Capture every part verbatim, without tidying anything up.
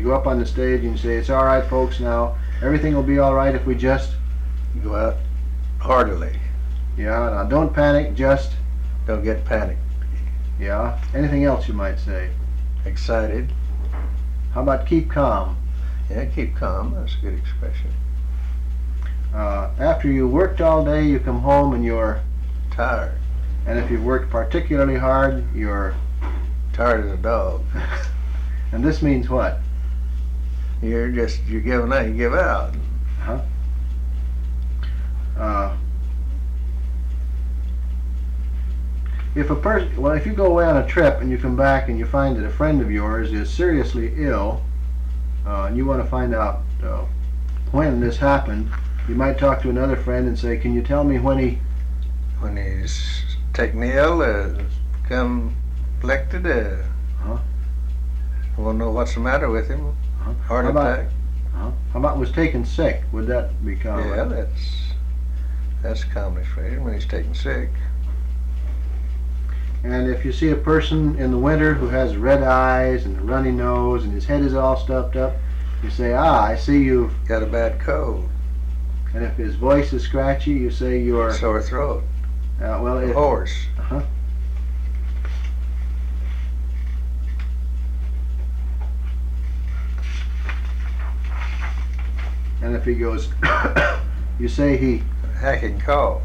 go up on the stage and you say, it's all right, folks, now everything will be all right if we just go out heartily. Yeah, now don't panic, just don't get panicked. Yeah, anything else you might say? Excited. How about keep calm? Yeah, keep calm, that's a good expression. Uh, after you worked all day, you come home and you're tired. And if you've worked particularly hard, you're tired as a dog. And this means what? You're just, you're giving out, you give out. Huh? Uh, if a person, well, if you go away on a trip and you come back and you find that a friend of yours is seriously ill, uh, and you want to find out uh, when this happened, you might talk to another friend and say, can you tell me when he... When he's taken ill, uh, become afflicted, uh, huh? We'll know what's the matter with him. Huh? Heart How about, attack. Huh? How about was taken sick? Would that be common? Yeah, that's that's a common expression when he's taken sick. And if you see a person in the winter who has red eyes and a runny nose and his head is all stuffed up, you say, ah, I see you've got a bad cold. And if his voice is scratchy, you say you're sore throat. Uh, well, if, hoarse. Uh-huh. And if he goes, you say he hacking cough.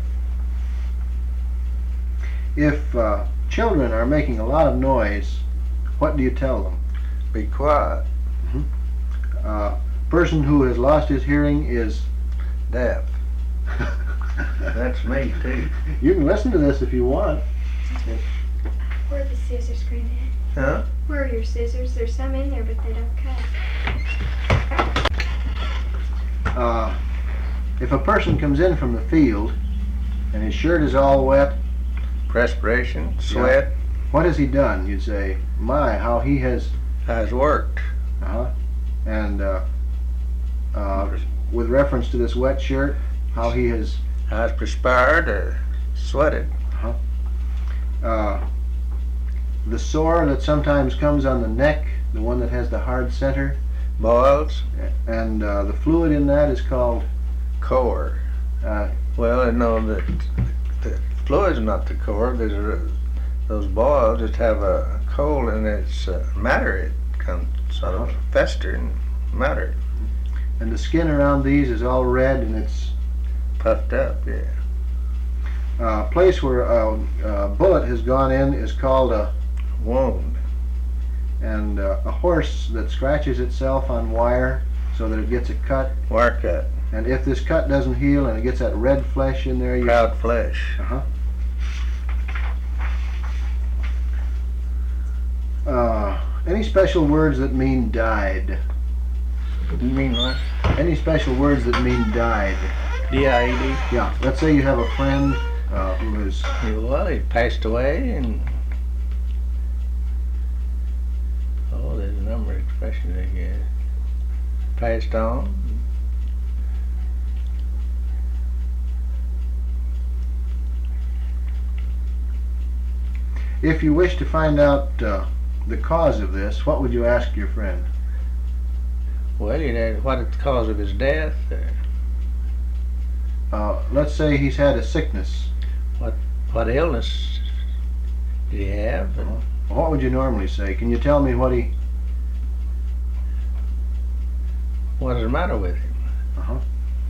If uh, children are making a lot of noise, what do you tell them? Be quiet. Mm-hmm. Uh, person who has lost his hearing is deaf. That's me too. You can listen to this if you want. Where are the scissors, Granddad? Huh? Where are your scissors? There's some in there, but they don't cut. Uh, if a person comes in from the field and his shirt is all wet, perspiration, sweat, yeah, what has he done? You'd say, my, how he has has worked. Uh-huh. And uh, uh, with reference to this wet shirt, how he has has perspired or sweated. Uh-huh. Uh, the sore that sometimes comes on the neck, the one that has the hard center, boils, and uh, the fluid in that is called core. Uh, well, I know that the fluid's not the core. There's a, those boils just have a cold and it's uh, matter. It comes sort of fester and matter. And the skin around these is all red and it's puffed up, yeah. A uh, place where a, a bullet has gone in is called a wound. And uh, a horse that scratches itself on wire so that it gets a cut. Wire cut. And if this cut doesn't heal and it gets that red flesh in there, you proud flesh. Uh-huh. Uh, any special words that mean died? You mean what? Any special words that mean died? D I E D? Yeah. Let's say you have a friend uh, who is... Well, he passed away and... Oh, there's a number of expressions, I guess. Passed on. If you wish to find out uh, the cause of this, what would you ask your friend? Well, you'd ask what is the cause of his death? Uh, let's say he's had a sickness. What what illness did he have? Uh, what would you normally say? Can you tell me what he... What is the matter with him? Uh-huh.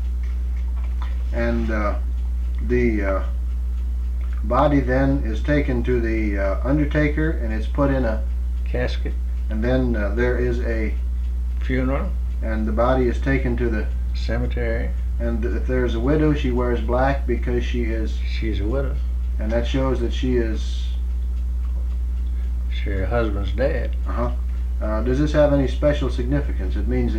And uh, the uh, body then is taken to the uh, undertaker and it's put in a casket. And then uh, there is a funeral. And the body is taken to the cemetery. And if there's a widow, she wears black because she is... She's a widow. And that shows that she is... Her husband's dead. Uh-huh. Uh, does this have any special significance? It means